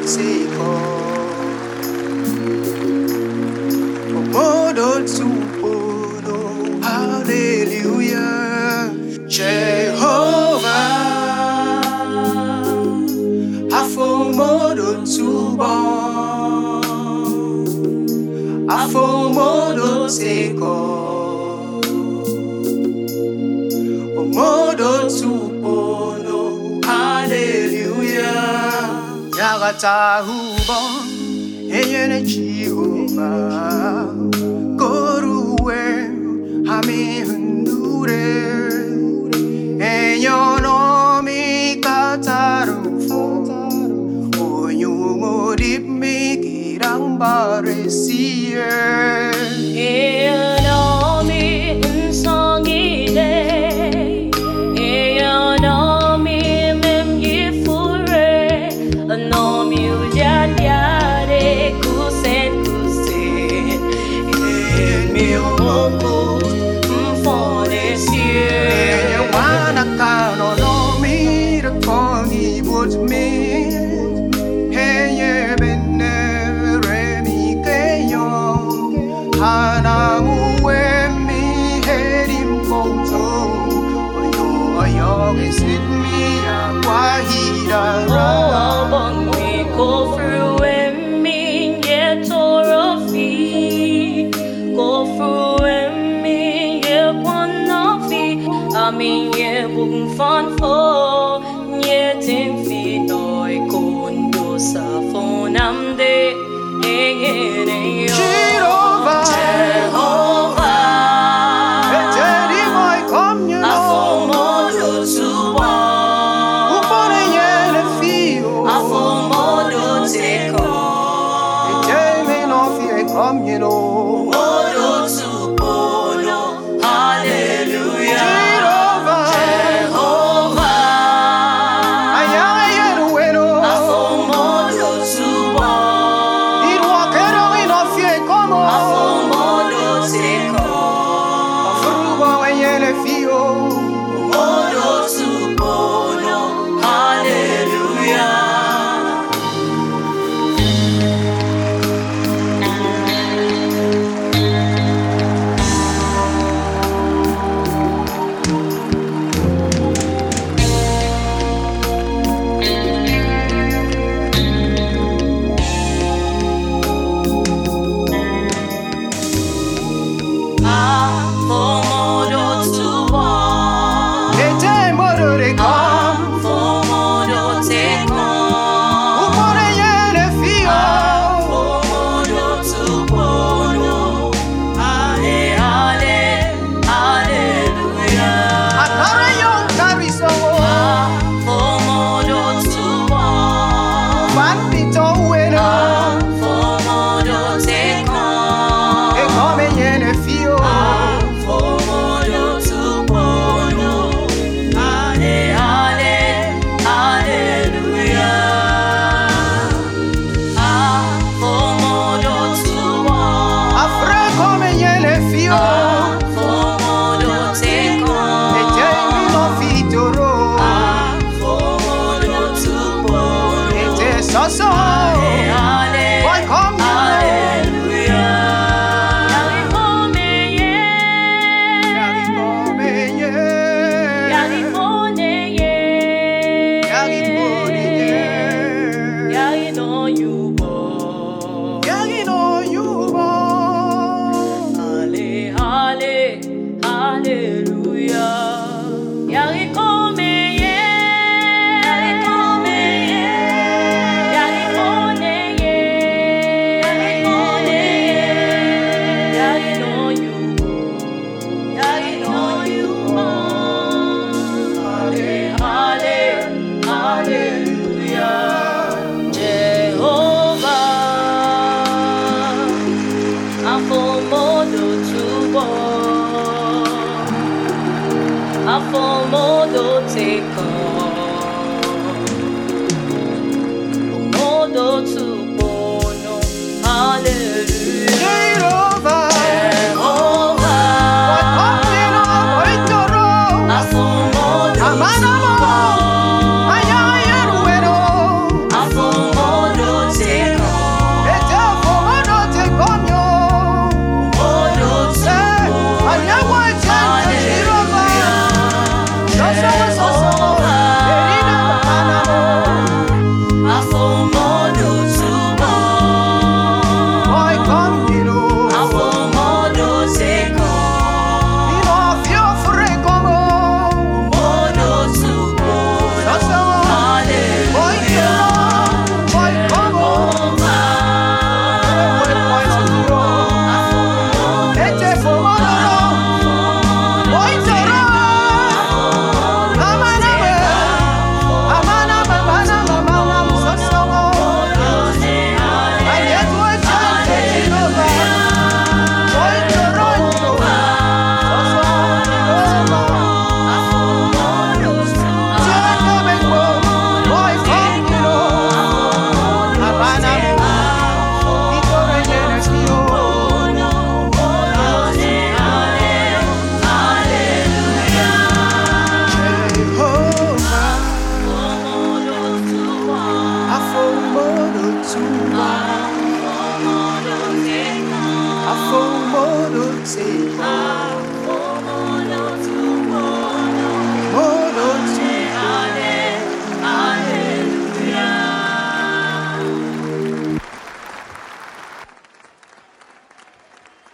seko Omodo tupono hallelujah Jehovah Afomodo tubon Afomodo seko Omodo tupono hallelujah Yagata hubon eyene Jehovah Koruwe hami hundure Enyonomi katarufo Oyungodip mikirang baresiye Eonomi nsongide Eonomi memgifure Anomi ujadyade kusen Emioko mfonesie Wana kanonomi rakongi bujmi Heye benne remi keyo Hanamuwe mi herim koto Oyo oyo isitmi akwahida we go through and me get torofi Go through and me get one of it I mean yeah boom fun for yeah tim fi noi kondo sa fonam de Jehovah Eteri boy komnyo Afomodo tuwa Upone yene fio Afomodo teko Etemi no fie komnyo Modo tupono hallelujah Jehovah Ayaga yenu weno Afomodo tuwa Irwakero ino fie komo Afomodo teko Furuwa yene fio Modo tupono hallelujah Afomodo tuwa Ete morore kom Afomodo teko Upone yene fio Afomodo tupono hallelujah Atare yon kariso Afomodo tuwa Bandito weno Afomodo teko E come yene fio Afomodo tupono hallelujah Afomodo tuwa Afre come yene fio Afomodo teko Ete no fitoro Afomodo tupono Ete soso Boy come Yagi come ye Yagi pone ye Yagi no yubo Hallelujah. Jehovah Say